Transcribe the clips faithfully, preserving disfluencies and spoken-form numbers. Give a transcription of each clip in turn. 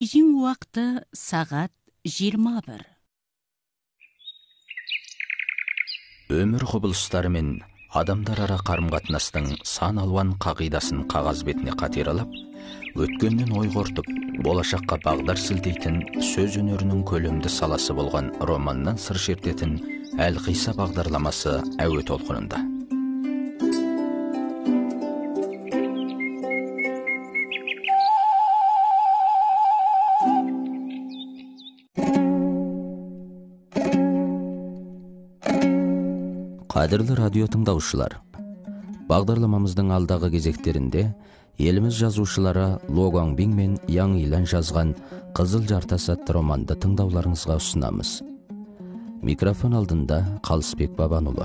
Бейжің уақыты сағат жиырма бір. Өмір құбылыстары мен адамдар ара қарым-қатынастың сан алуан қағидасын қағаз бетіне қатералап, өткеннен ой қортып, болашаққа бағдар сілтейтін сөз өнерінің көлемді саласы болған романнан сыр шертетін Әлқиса бағдарламасы әуе толқынында. Қадірлі радио тыңдаушылар, бағдарламамыздың алдағы кезектерінде еліміз жазушылары Ло Гуанбин мен Яң Илан жазған Қызыл жартас атты романды тыңдауларыңызға ұсынамыз. Микрофон алдында Қалысбек Бабанұлы.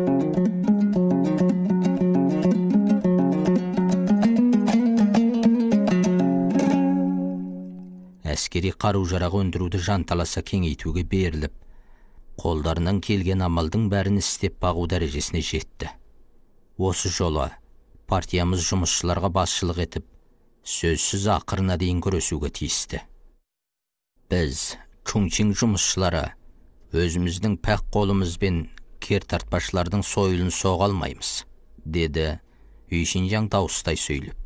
Әскери қару-жарақ өндіруді жанталаса кеңейтуге беріліп, қолдарынан келген амалдың бәрін істеп бағу дәрежесіне жетті. Осы жолы партиямыз жұмысшыларға басшылық етіп, сөзсіз ақырына дейін күресуге тиісті. Біз, Чунчин жұмысшылары, өзіміздің пәк қолымызбен кертартпашылардың сойылын соға алмаймыз, деді Үйшинжаң дауыстай сөйлеп.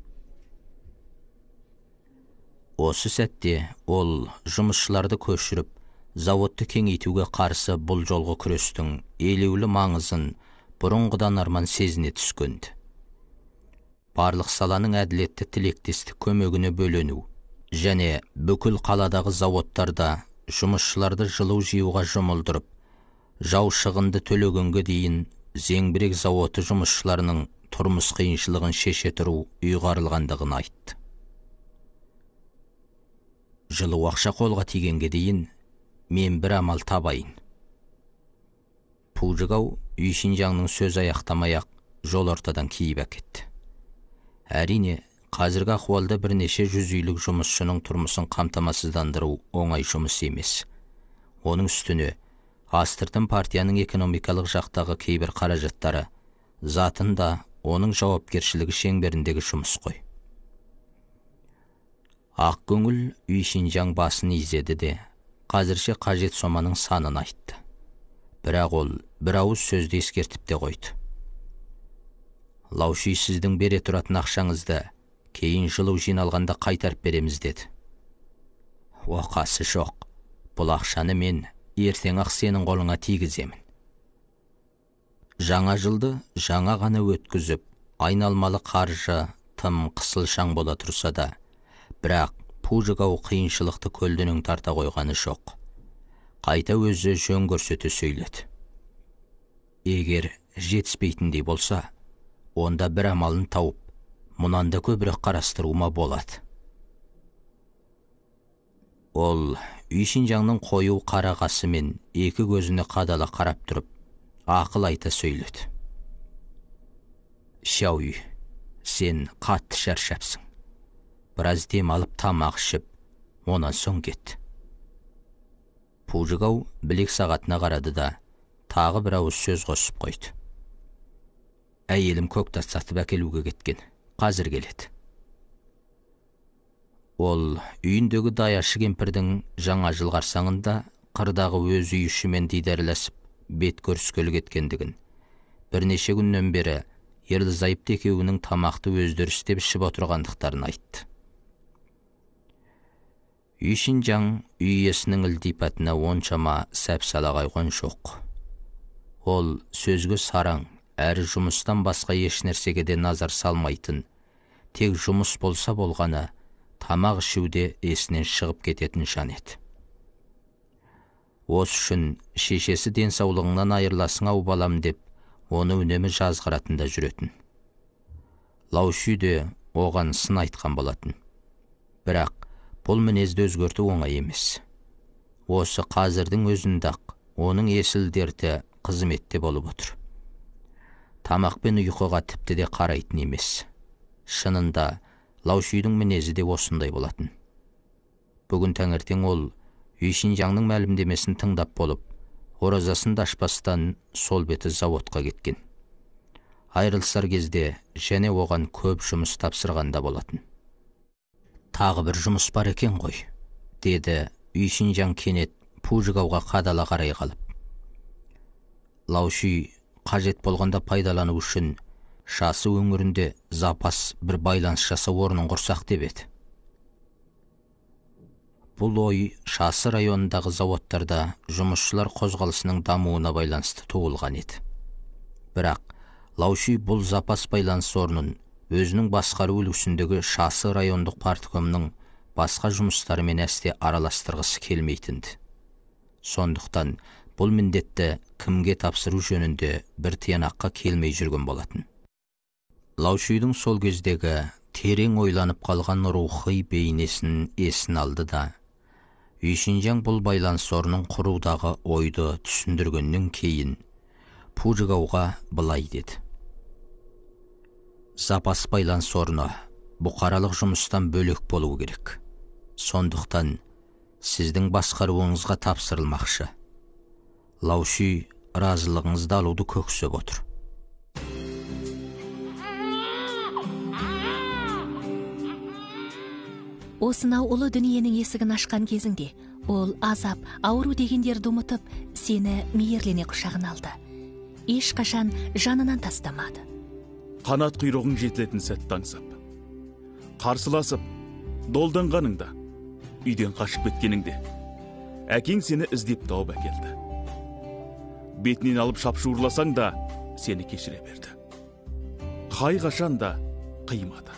Осы сәтте ол жұмысшыларды көшіріп, заводты кеңейтуге қарсы бұл жолғы күрестің елеулі маңызын бұрынғыдан арман сезіне түскенді. Барлық саланың әділетті тілектестік көмегіне бөлену және бүкіл қаладағы заводтарда жұмысшыларды жылу жиюға жұмылдырып, жау шығынды төлегенге дейін зеңбірек заводы жұмысшыларының тұрмыс қиыншылығын шеше тұру ұйғарылғандығын айтты. Жылу ақша қолға тигенге дейін мен бір амал табайын. Пужигау Үйшинжаңның сөз аяқтамай-ақ жол ортадан киіп әкетті. Әрине, қазіргі ахуалда бірнеше жүз үйлік жұмысшының тұрмысын қамтамасыздандыру оңай жұмыс емес. Оның үстіне, астыртын партияның экономикалық жақтағы кейбір қаражаттары затында оның жауапкершілігі шеңберіндегі жұмыс қой. Ақ көңіл Үйшинжаң басын изеді де, қазірше қажет соманың санын айтты. Бірақ ол бір ауыз сөзді ескертіп те қойды. Лауши сіздің бере тұратын ақшаңызды кейін жылу жиналғанда қайтарып береміз деді. Оқасы жоқ, бұл ақшаны мен ертең ақ сенің қолыңа тигіземін. Жаңа жылды жаңа ғана өткізіп, айналмалы қаржы тым қысылшаң бола тұрса да, бірақ Пужигау қиыншылықты көлденең тарта қойғаны жоқ. Қайта өзі жөн көрсете сөйледі. Егер жетіспейтіндей болса, онда бір амалын тауып, мұнан да көбірек қарастыруыма болады. Ол Үйшинжаңның қою қарағасы мен екі көзіне қадала қарап тұрып, ақыл айта сөйледі. Шауй, сен қатты шаршапсың. Біраз дем алып тамақ ішіп, онан соң кет. Пужигау білек сағатына қарады да, тағы бір ауыз сөз қосып қойды. Әйелім көктас сатып әкелуге кеткен, қазір келеді. Ол үйіндегі даяшы кемпірдің жаңа жыл қарсаңында қырдағы өз үйішімен дидарласып, бет көріскелі кеткендігін, бірнеше күннен бері ерлі-зайыпты екеуінің тамақты өздері істеп ішіп отырғандықтарын айтты. Үйшинжаң үй иесінің ілтипатына оншама сәп сала қойған жоқ. Ол сөзге сараң, әрі жұмыстан басқа еш нәрсеге де назар салмайтын, тек жұмыс болса болғаны, тамақ ішуде есінен шығып кететін жан еді. Осы үшін шешесі денсаулығыңнан айырыласың ау балам деп, оны үнемі жазғыратында жүретін. Лауши де оған сын айтқан болатын. Бірақ бұл мінезді өзгерту оңай емес. Осы қазірдің өзінде-ақ оның есіл дерті қызметте болып отыр. Тамақ пен ұйқыға тіпті де қарайтын емес. Шынында Лаушидің мінезі де осындай болатын. Бүгін таңертең ол Үйшинжаңның мәлімдемесін тыңдап болып, оразасын да ашпастан сол беті заводқа кеткен. Айрылсар кезде және оған көп жұмыс тапсырғанда болатын. Тағы бір жұмыс бар екен ғой, деді Үйшінжан кенет Пужигауға қадала қарай қалып. Лауши қажет болғанда пайдалану үшін Шасы өңірінде запас бір байланыс жасау орнын құрсақ деп еді. Бұл ой Шасы районындағы заводтарда жұмысшылар қозғалысының дамуына байланысты туылған еді. Бірақ Лауши бұл запас байланыс орнын өзінің басқару үлгісіндегі Шасы райондық парткомның басқа жұмыстарымен әсте араластырғысы келмейтінді. Сондықтан бұл міндетті кімге тапсыру жөнінде бір тиянаққа келмей жүрген болатын. Лаушидің сол кездегі терең ойланып қалған рухи бейнесін есін алды да, Үйшінжан бұл байланыс орнын құрудағы ойды түсіндіргеннен кейін Пужигауға былай деді. Запас байланыс орны бұқаралық жұмыстан бөлек болуы керек. Сондықтан сіздің басқаруыңызға тапсырылмақшы. Лауши разылығыңызды алуды көксеп отыр. Осынау ұлы дүниенің есігін ашқан кезіңде, ол азап, ауру дегендерді ұмытып, сені мейірлене құшағын алды. Ешқашан жанынан тастамады. Қанат құйрығың жетілетін сәтті аңсап, қарсыласып, долданғаныңда, үйден қашып кеткеніңде, әкең сені іздеп тауып әкелді. Бетінен алып шапшуырласаң да, сені кешіре берді. Қай қашан да қимады.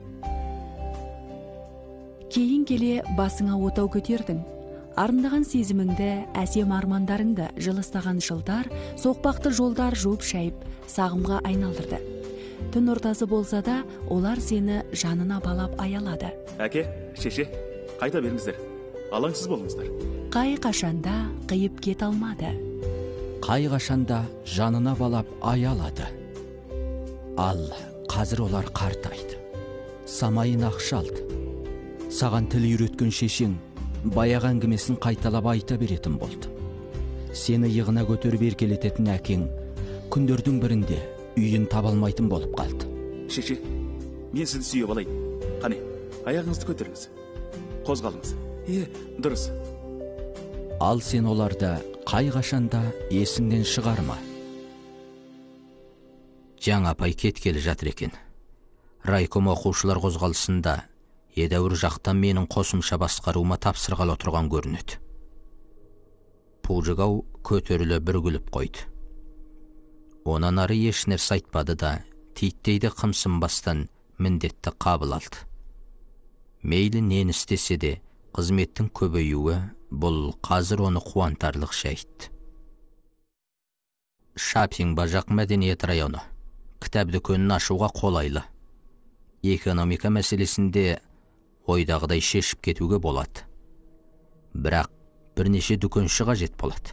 Кейін келе басыңа отау көтердің. Арындаған сезіміңді, әсем армандарыңды жылыстаған жылдар, соқпақты жолдар жуып шайып, сағымға айналдырды. Түн ортасы болса да, олар сені жанына балап аялады. Әке, шеше, қайта беріңіздер. Алаңсыз болыңыздар. Қай қашанда қиып кет алмады. Қай қашанда жанына балап аялады. Ал қазір олар қартайды. Самайын ақшалды. Саған тіл үйреткен шешең баяғы әңгімесін қайталап айта беретін болды. Сені иығына көтеріп еркелететін әкең күндердің бірінде үйін табалмайтын болып қалды. Шеше, мен сізді сүйіп алайын. Қане, аяғыңызды көтеріңіз. Қозғалыңыз. Е, дұрыс. Ал сен оларды қай қашанда есіңнен шығарма. Жаңа апай кеткелі жатыр екен. Райком оқушылар қозғалысында едәуір жақтан менің қосымша басқаруыма тапсырғалы отырған көрінеді. Пужигау көтерілі бір күліп қойды. Онан ары еш нәрсе айтпады да, титтейді қымсынбастан міндетті қабыл алды. Мейлі нені істесе де, қызметтің көбеюі бұл қазір оны қуантарлық жайт. Шапинг бажақ мәдениет районы. Кітап дүкенін ашуға қолайлы. Экономика мәселесінде ойдағыдай шешіп кетуге болады. Бірақ бірнеше дүкенші қажет болады.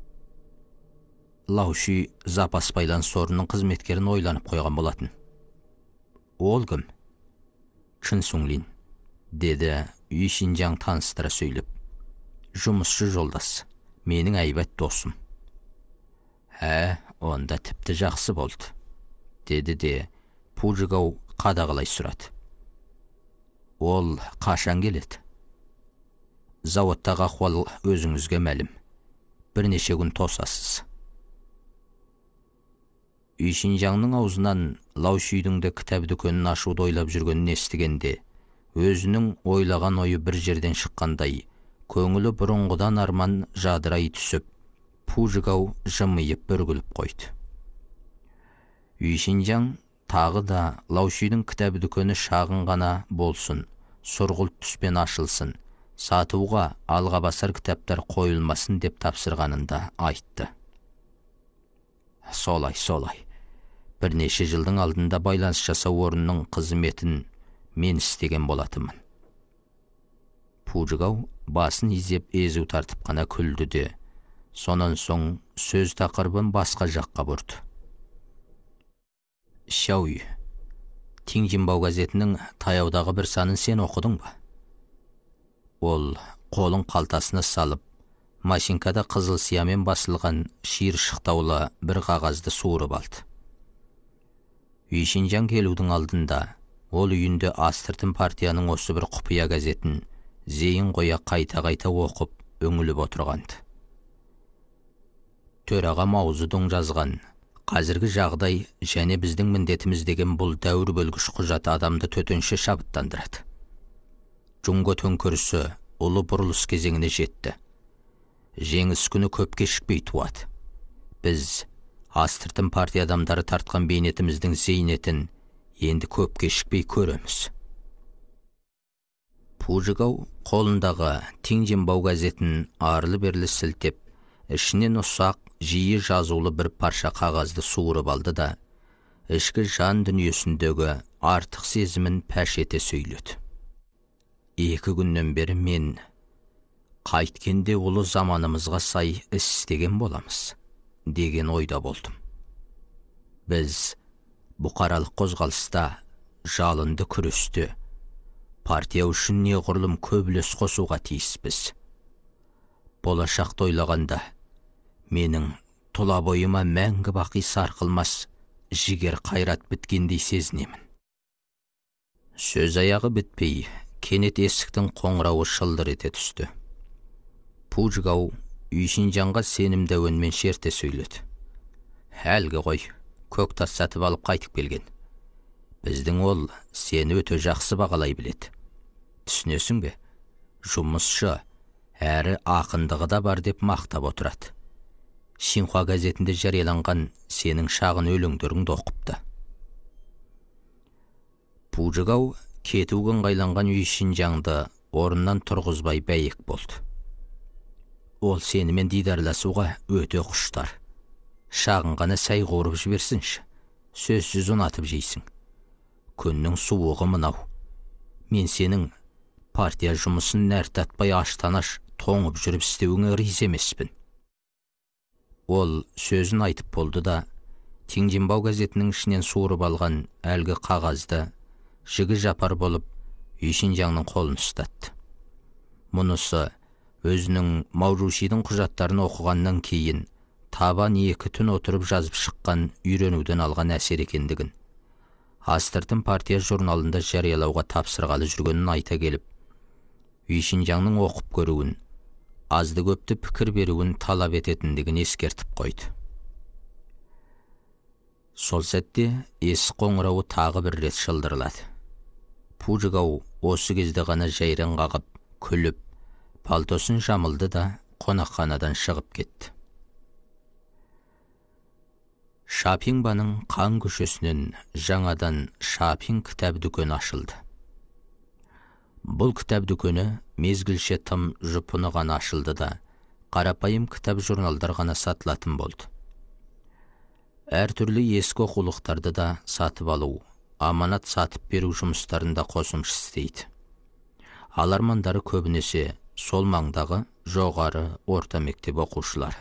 Лауши запас байланыс орнының қызметкерін ойланып қойған болатын. Ол кім? Чын Сунлин, деді Үйшінжан таныстыра сөйлеп. Жұмысшы жолдас, менің әйбәт досым. Ә, онда тіпті жақсы болды, деді де Пужигау қадағалай сұрады. Ол қашан келеді? Заводтағы ахуал өзіңізге мәлім. Бірнеше күн тосасыз. Үйшінжанның аузынан Лаушидің де кітап дүкенін ашуды ойлап жүргенін естігенде, өзінің ойлаған ойы бір жерден шыққандай, көңілі бұрынғыдан арман жадырай түсіп, Пужигау жымиып бір күліп қойды. Үйшінжан тағы да Лаушидің кітап дүкені шағын ғана болсын, сұрғылт түспен ашылсын, сатуға алға басар кітаптар қойылмасын деп тапсырғанында айтты. Солай, солай. Бірнеше жылдың алдында байланыс жасау орнының қызметін мен істеген болатымын. Пужигау басын изеп езу тартып қана күлді де, сонан соң сөз тақырыбын басқа жаққа бұрды. Шауй, Тиңжинбау газетінің таяудағы бір санын сен оқыдың ба? Ол қолын қалтасына салып, машинкада қызыл сиямен басылған шиыр шықтаулы бір қағазды суырып алды. Үйшінжан келудің алдында Ол үйінде астыртын партияның осы бір құпия газетін зейін қоя қайта-қайта оқып, өңіліп отырғанды. Төраға Маузудың жазған «Қазіргі жағдай және біздің міндетіміз» деген бұл дәуір бөлгіш құжат адамды төтенше шабыттандырады. Джунго төңкерісі ұлы бұрылыс кезеңіне жетті. Жеңіс күні көп кешікпей туады. Біз астыртын партия адамдары тартқан бейнетіміздің зейнетін енді көп кешікпей көреміз. Пужигау қолындағы Тинжинбау газетін арлы-берлі сілтеп, ішінен ұсақ, жиі жазулы бір парша қағазды суырып алды да, ішкі жан дүниесіндегі артық сезімін пәш ете сөйледі. Екі күннен бері мен қайткенде ұлы заманымызға сай іс істеген боламыз, деген ойда болдым. Біз бұқаралық қозғалыста, жалынды күресте, партия үшін неғұрлым көп үлес қосуға тиіспіз. Болашақты ойлағанда, менің тұла бойыма мәңгі бақи сарқылмас жігер қайрат біткендей сезінемін. Сөз аяғы бітпей, кенет есіктің қоңырауы шылдыр ете түсті. Пужигау Үйшінжанға сенімді үнмен шерте сөйледі. Әлгі ғой, көк тас сатып алып қайтып келген. Біздің ол сені өте жақсы бағалай біледі. Түсінесің бе? Жұмысшы, әрі ақындығы да бар деп мақтап отырады. Шинхуа газетінде жарияланған сенің шағын өлеңдеріңді оқыпты. Пужигау кетуге ыңғайланған Үйшінжанды орнынан тұрғызбай бәйек болды. Ол сенімен дидарласуға өте құштар. Шағын ғана сәй қорып жіберсінші. Сөзсіз ұнатып жейсің. Күннің суығы мынау. Мен сенің партия жұмысын нәртатпай аштан-аш тоңып жүріп істеуіңе риза емеспін. Ол сөзін айтып болды да, Тинжинбау газетінің ішінен суырып алған әлгі қағазды жігі жапар болып Үйшінжаңның қолын ұстатты. Мұнысы өзінің Маужушидің құжаттарын оқығаннан кейін табан екі түн отырып жазып шыққан үйренуден алған әсер екендігін, астыртын партия журналында жариялауға тапсырғалы жүргенін айта келіп, Үйшінжаңның оқып көруін, азды көпті пікір беруін талап ететіндігін ескертіп қойды. Сол сәтте есік қоңырауы тағы бір рет шылдырлады. Пужигау осы кезде ғана жайран қағып, күліп, палтосын жамылды да қонақханадан шығып кетті. Шапиңбаның қан көшесінен жаңадан Шапиң кітап дүкені ашылды. Бұл кітап дүкені мезгілше тым жұпыны ғана ашылды да, қарапайым кітап журналдар ғана сатылатын болды. Әр түрлі ескі оқулықтарды да сатып алу, аманат сатып беру жұмыстарында қосымша істейді. Алармандары көбінесе сол маңдағы жоғары орта мектеп оқушылар.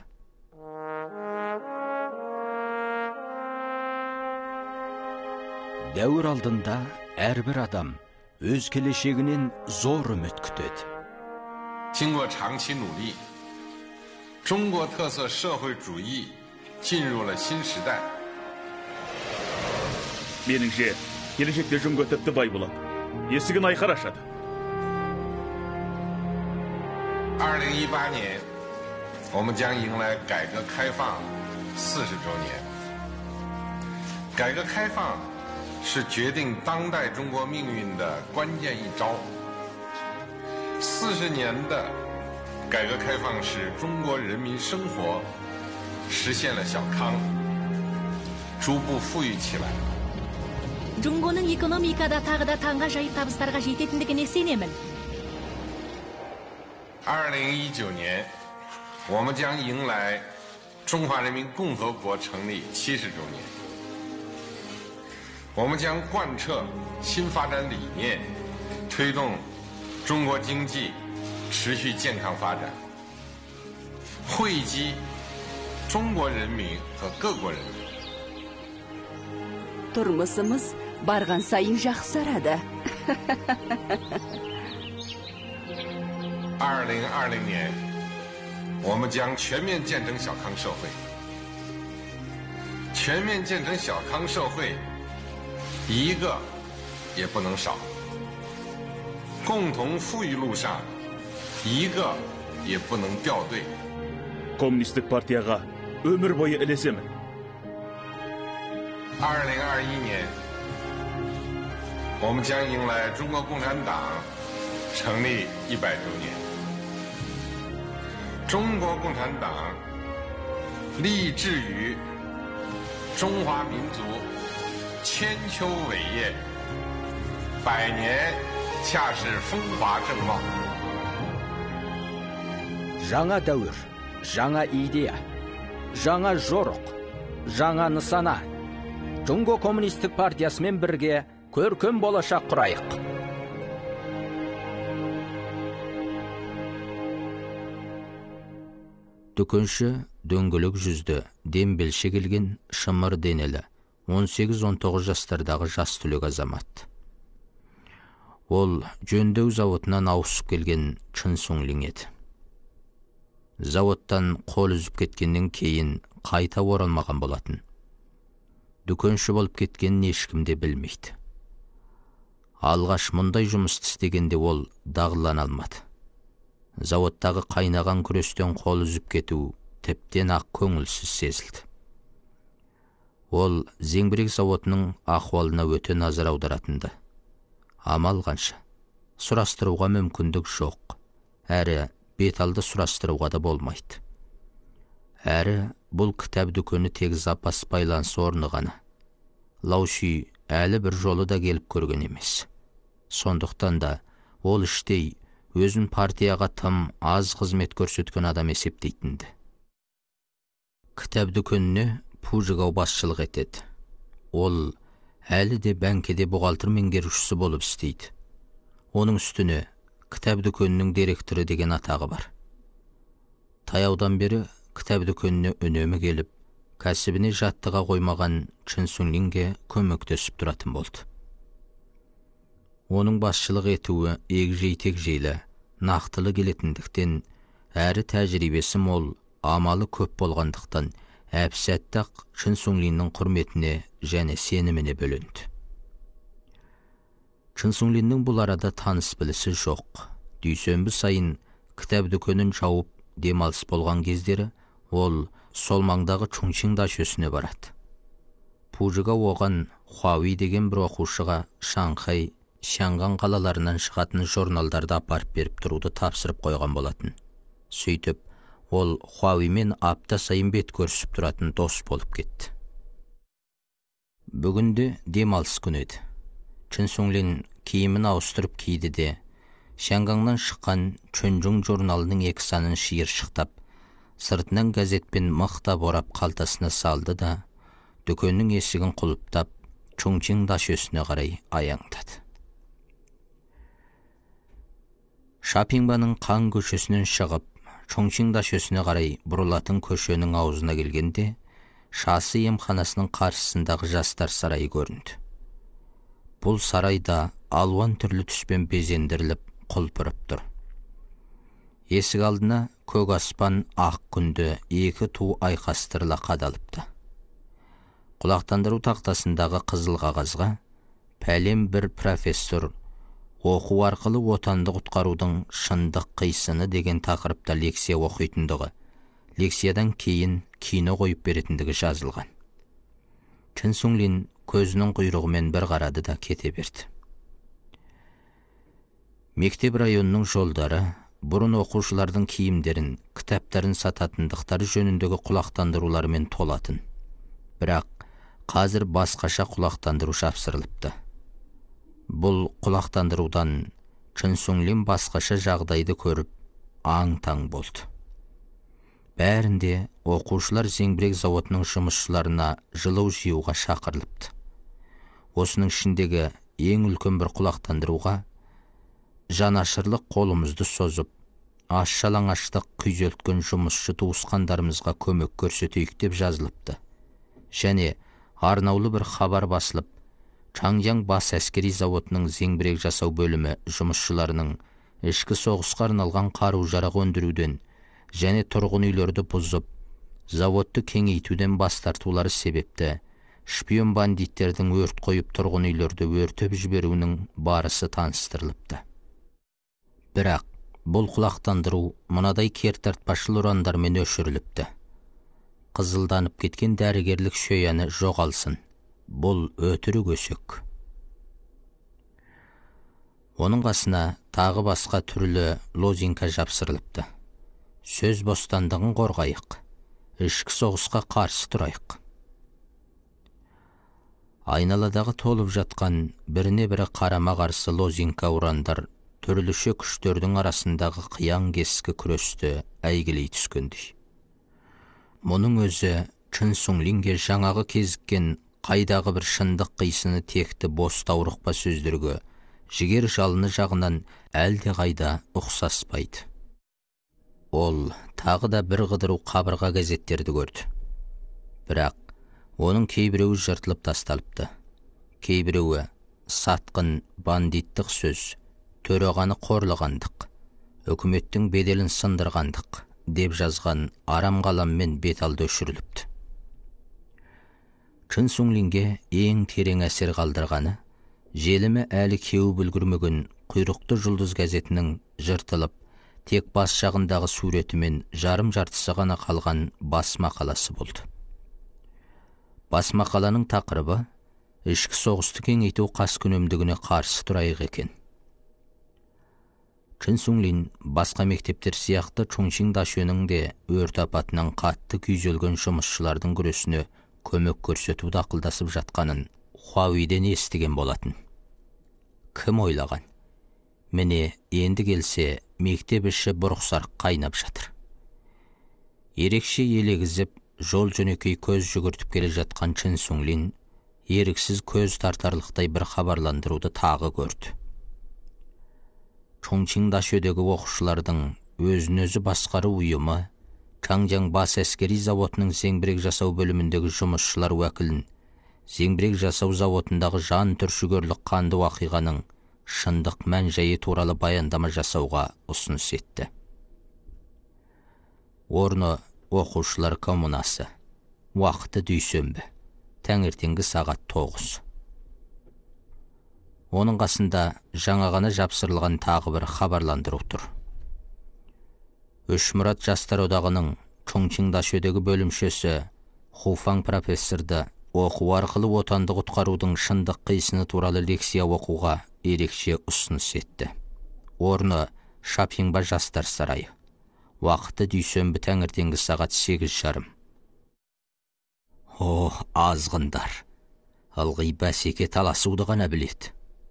Дәуір алдында әрбір адам өз келешегінен зор үміт күтеді. 经过长期努力，中国特色社会主义进入了新时代。 Меніңше, келешекте Джунго тіпті бай болады. Есігін айқара ашады. 二零一八年，我们将迎来改革开放四十周年。改革开放是决定当代中国命运的关键一招。四十年的改革开放使中国人民生活实现了小康，逐步富裕起来。 Джунгоның экономикада тағы да таңға жайып табыстарға жететіндігіне сенемін. 二零一九年，我们将迎来中华人民共和国成立七十周年。我们将贯彻新发展理念，推动中国经济持续健康发展，惠及中国人民和各国人民。 Тұрмысымыз барған сайын жақсарады. 二零二零年，我们将全面建成小康社会。全面建成小康社会，一个也不能少。共同富裕路上，一个也不能掉队。 Коммунистік партияға өмір бойы ілесемін. 二零二一年，我们将迎来中国共产党成立一百周年。中国共产党立志于中华民族千秋伟业，百年恰是风华正茂。 жаңа дәуір, жаңа идея, жаңа жорық, жаңа нысана. Жонго коммунистік партиясымен бірге көркем болашақ құрайық. Дүкенші дөңгелек жүзді, дембелші келген шымыр денелі, он сегіз он тоғыз жастардағы жас түлек азамат. Ол жөндеу заводынан ауысып келген Чын Сунлин еді. Заводтан қол үзіп кеткеннен кейін қайта оралмаған болатын. Дүкенші болып кеткенін ешкімде білмейді. Алғаш мұндай жұмысты істегенде ол дағдылана алмады. Заводтағы қайнаған күрестен қол үзіп кету тіптен ақ көңілсіз сезілді. Ол зеңбірек заводының ахуалына өте назар аударатынды. Амал қанша, сұрастыруға мүмкіндік жоқ, әрі беталды сұрастыруға да болмайды. Әрі бұл кітап дүкені тек запас байланыс орны ғана. Лауши әлі бір жолы да келіп көрген емес. Сондықтан да ол іштей өзін партияға тым аз қызмет көрсеткен адам есептейтінді. Кітап дүкеніне Пужигау басшылық етеді. Ол әлі де бәңкеде бухгалтер меңгерушісі болып істейді. Оның үстіне кітап дүкенінің директоры деген атағы бар. Таяудан бері кітап дүкеніне үнемі келіп, кәсібіне жаттыға қоймаған Чын Сунлинге көмектесіп тұратын болды. Оның басшылық етуі егжей-тегжейлі, нақтылы келетіндіктен, әрі тәжірибесі мол, амалы көп болғандықтан, әп-сәттақ Чын Сунлиннің құрметіне және сеніміне бөленді. Чын Сунлиннің бұл арада таныс білісі жоқ. Дүйсенбі сайын кітап дүкенін жауып демалыс болған кездері, ол сол маңдағы Чунчин дашөсіне барады. Пужигау оған Хуауи деген бір оқушыға Шанхай, Шанган қалаларынан шығатын журналдарды апарып беріп тұруды тапсырып қойған болатын. Сөйтіп, ол Хуауимен апта сайын бет көрісіп тұратын дос болып кетті. Бүгінде демалыс күні еді. Чын Сунлин киімін ауыстырып киді де, Шангаңнан шыққан Чөнжің журналының екі санын шиыршықтап, сыртынан газетпен мықтап орап қалтасына салды да, дүкеннің есігін құлыптап, Чунчин дашөсіне қарай аяңдады. Шапиңбаның қан көшесінен шығып, Чунчин дашөсіне қарай бұрылатын көшенің аузына келгенде, Шасы емханасының қарсысындағы жастар сарайы көрінді. Бұл сарайда алуан түрлі түспен безендіріліп, құлпырып тұр. Есік алдына көк аспан ақ күнді екі ту айқастырыла қадалыпты. Құлақтандыру тақтасындағы қызыл қағазға пәлем бір профессор оқу арқылы отанды құтқарудың шындық қисыны деген тақырыпта лекция оқитындығы, лекциядан кейін кино қойып беретіндігі жазылған. Чын Сунлин көзінің құйрығымен бір қарады да кете берді. Мектеп районының жолдары бұрын оқушылардың киімдерін, кітаптарын сататындықтары жөніндегі құлақтандырулармен толатын. Бірақ қазір басқаша құлақтандыру жапсырылыпты. Бұл құлақтандырудан Чын Сунлин басқаша жағдайды көріп, аң-таң болды. Бәрінде оқушылар зеңбірек заводының жұмысшыларына жылу жиюға шақырылыпты. Осының ішіндегі ең үлкен бір құлақтандыруға жанашырлық қолымызды созып, аш-жалаңаштық күйзелткен жұмысшы туысқандарымызға көмек көрсетейік деп жазылыпты. Және арнаулы бір хабар басылып, Чаңяң бас әскери заводының зеңбірек жасау бөлімі жұмысшыларының ішкі соғысқа арналған қару-жарақ өндіруден және тұрғын үйлерді бұзып, заводты кеңейтуден бас тартулары себепті шпион бандиттердің өрт қойып тұрғын үйлерді өртеп жіберуінің барысы таныстырылыпты. Бірақ бұл құлақтандыру мынадай кертартпашыл ұрандармен өшіріліпті: қызылданып кеткен дәрігерлік шөяны жоғалсын, бұл өтірік өсек. Оның қасына тағы басқа түрлі лозинка жапсырылыпты: сөз бостандығын қорғайық, ішкі соғысқа қарсы тұрайық. Айналадағы толып жатқан біріне бірі қарама қарсы лозинка ұрандар түрліше күштердің арасындағы қиян кескі күресті әйгілей түскендей. Мұның өзі Чын Сунлинге жаңағы кезіккен қайдағы бір шындық қисыны текті бос таурықпа сөздерге жігер жалыны жағынан әлде қайда ұқсаспайды. Ол тағы да бір қыдыру қабырға газеттерді көрді. Бірақ оның кейбіреуі жыртылып тасталыпты. Кейбіреуі сатқын, бандиттік сөз, төрағаны қорлығандық, үкіметтің беделін сындырғандық деп жазған арам қаламмен бет алды өшіріліпті. Чын Сунлинге ең терең әсер қалдырғаны желімі әлі кеуі бүлгірмеген құйрықты жұлдыз газетінің жыртылып, тек бас жағындағы суреті мен жарым жартысы ғана қалған бас мақаласы болды. Бас мақаланың тақырыбы ішкі соғысты кеңейту қаскүнемдігіне қарсы тұрайық екен. Чын Сунлин басқа мектептер сияқты Чуншин Дашөнің де өрт апатынан қатты күйзелген жұмысшылардың күресіне көмек көрсетуді ақылдасып жатқанын Хуавейден естіген болатын. Кім ойлаған? Міне енді келсе мектеп іші бұрықсарық қайнап жатыр. Ерекше елегізіп жол жөнекей көз жүгіртіп келе жатқан Чын Сунлин еріксіз көз тартарлықтай бір хабарландыруды тағы көрді. Чуншин Дашөдегі оқушылардың өзін-өзі басқару ұйымы Чаңжаң бас әскери заводының зеңбірек жасау бөліміндегі жұмысшылар уәкілін зеңбірек жасау заводындағы жан түршігерлік қанды уақиғаның шындық мән жайы туралы баяндама жасауға ұсыныс етті. Орны оқушылар коммунасы. Уақыты дүйсенбі. Таңертеңгі сағат тоғыз. Оның қасында жаңа ғана жапсырылған тағы бір хабарландыру тұр. Үшмұрат жастар одағының Чуншин Дашөдегі бөлімшесі Хуфаң профессорды оқу арқылы отанды құтқарудың шындық қисыны туралы лекция оқуға ерекше ұсыныс етті. Орны Шапиңба жастар сарайы. Уақыты дүйсенбі таңертеңгі сағат сегіз жарым. О, азғындар! Ылғи бәсеке таласуды ғана біледі.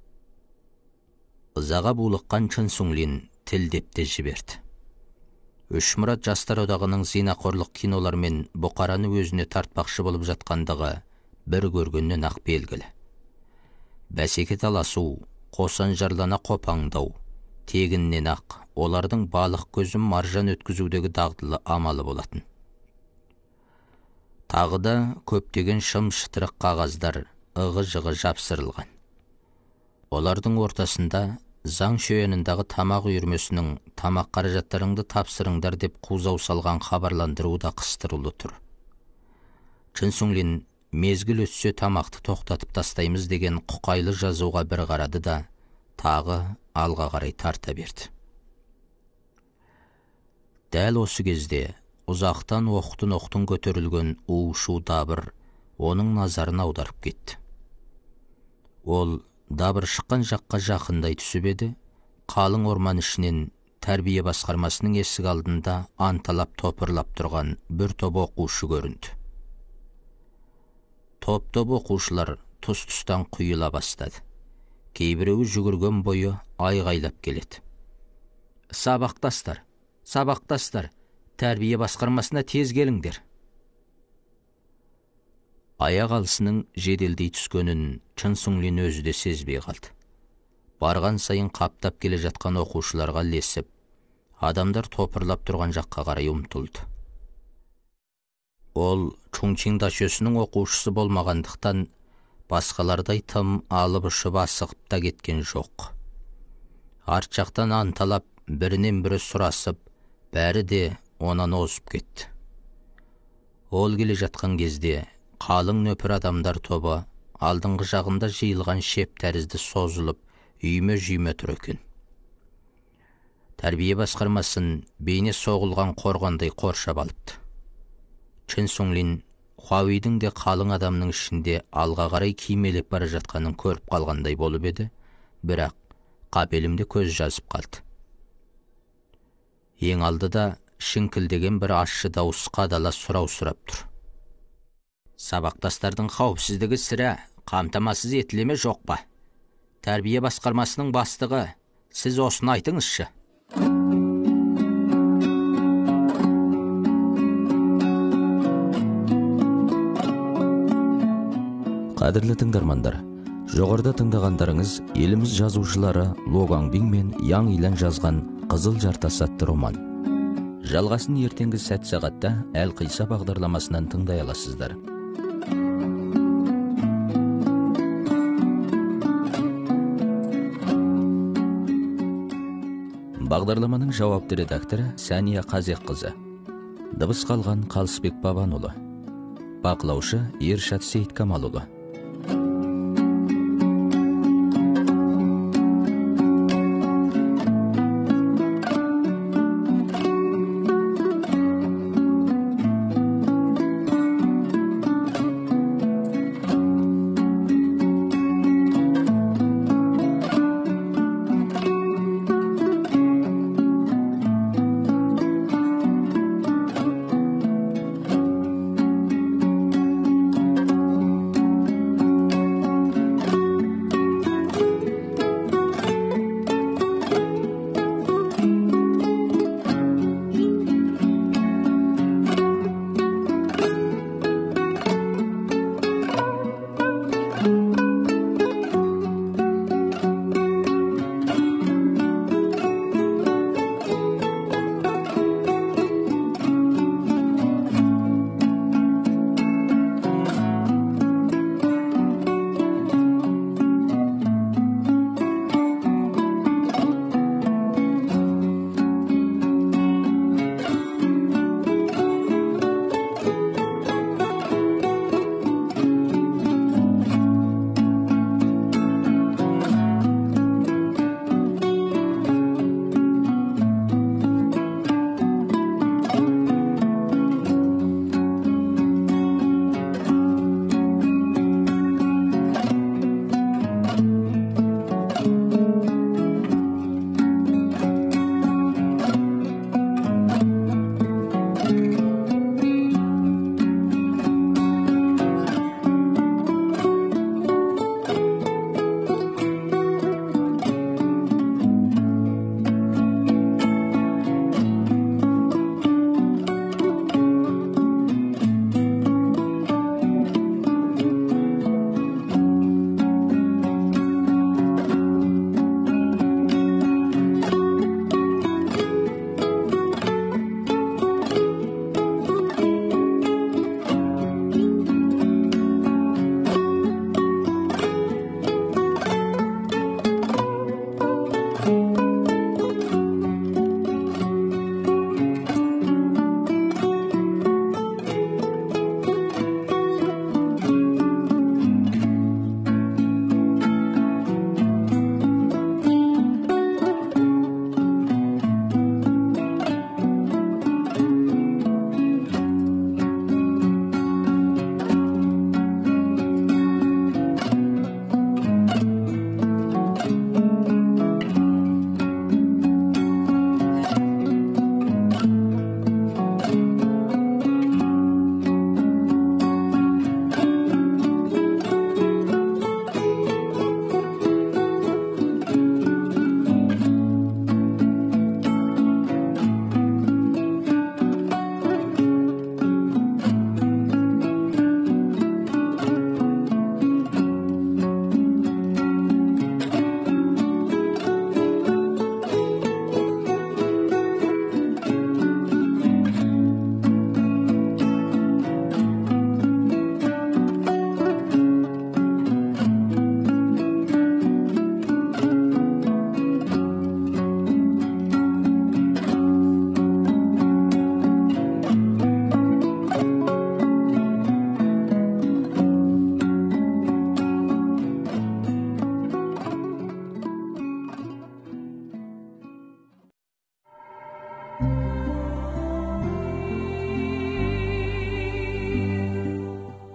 Ызаға булыққан Чын Сунлин тілдеп те жіберді. Үшмұрат жастар одағының зинақорлық кинолар мен бұқараны өзіне тартпақшы болып жатқандығы бір көргеннен ақ белгілі. Бәсеке таласу, қосан жарлана қопаңдау, тегіннен ақ олардың балық көзін маржан өткізудегі дағдылы амалы болатын. Тағы да көптеген шым шытырық қағаздар ығы-жығы жапсырылған. Олардың ортасында заң шөйеніндағы тамақ үйірмесінің тамақ қаражаттарыңды тапсырыңдар деп қузау салған хабарландыру да қыстырулы тұр. Чын Сунлин мезгіл өтсе тамақты тоқтатып тастаймыз деген құқайлы жазуға бір қарады да тағы алға қарай тарта берді. Дәл осы кезде ұзақтан оқтын-оқтын көтерілген у-шу дабыр оның назарын аударып кетті. Ол дабыр шыққан жаққа жақындай түсіп еді, қалың орман ішінен тәрбие басқармасының есік алдында анталап топырлап тұрған бір топ оқушы көрінді. Топ-топ оқушылар тұс-тұстан құйыла бастады. Кейбіреуі жүгірген бойы айғайлап келеді. Сабақтастар, сабақтастар, тәрбие басқармасына тез келіңдер. Аяқ алысының жеделдей түскенін Чын Сунлин өзі де сезбей қалды. Барған сайын қаптап келе жатқан оқушыларға лесіп, адамдар топырлап тұрған жаққа қарай ұмтылды. Ол Чуншин Дашөсінің оқушысы болмағандықтан басқалардай тым алып ұшып асығып та кеткен жоқ. Арт жақтан анталап, бірінен бірі сұрасып, бәрі де онан озып кетті. Ол келе жатқан кезде қалың нөпір адамдар тобы алдыңғы жағында жиылған шеп тәрізді созылып, үйме-жүйме тұр екен. Тәрбие басқармасын бейне соғылған қорғандай қоршап алыпты. Чын Сунлин Хуавейдің де қалың адамның ішінде алға қарай кимелеп бара жатқанын көріп қалғандай болып еді, бірақ қапелімде көз жазып қалды. Ең алдыда шіңкілдеген бір ащы дауыс қадала сұрау сұрап тұр. Сабақтастардың қауіпсіздігі сірә қамтамасыз етілеме жоқ па? Тәрбие басқармасының бастығы, сіз осыны айтыңызшы. Қадірлі тыңдармандар, жоғарыда тыңдағандарыңыз еліміз жазушылары Ло Гаңбин мен Яң Илән жазған Қызыл жартас атты роман. Жалғасын ертеңгі сәт сағатта Әл-Қиса бағдарламасынан тыңдай аласыздар. Бағдарламаның жауапты редакторы Сәния Қазеққызы. Дыбыс қалған Қалысбек Бабанұлы. Бақылаушы Ершат Сейткамалұлы.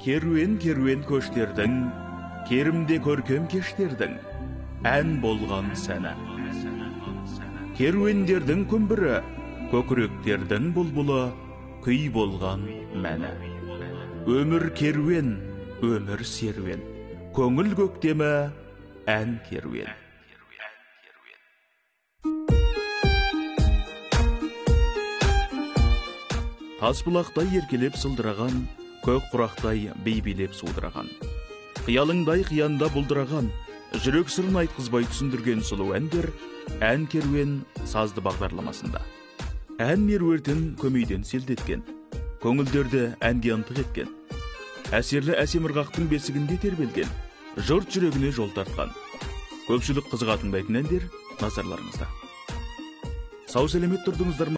керуен керуен көштердің, керімде көркем кештердің, ән болған сәні. Керуендердің күмбірі, көкіректердің бұлбұлы, күй болған мәні. Өмір керуен, өмір серуен, көңіл көктемі, ән керуен. Тасбұлақтай еркелеп сылдыраған, көк құрақтай бейбелеп судыраған. Қиялыңдай қиянда бұлдыраған, жүрек сырын айтқызбай түсіндірген сұлу әндер ән керуен сазды бағдарламасында. Ән меруертін көмейден селдеткен, көңілдерді әнге ынтық еткен. Әсерлі әсем ырғақтың бесігінде тербелген, жұрт жүрегіне жол тартқан. Көпшілік қызығатын бәйтін әндер назарларыңызда. Сау сәлемет тұрдыңыздар ма?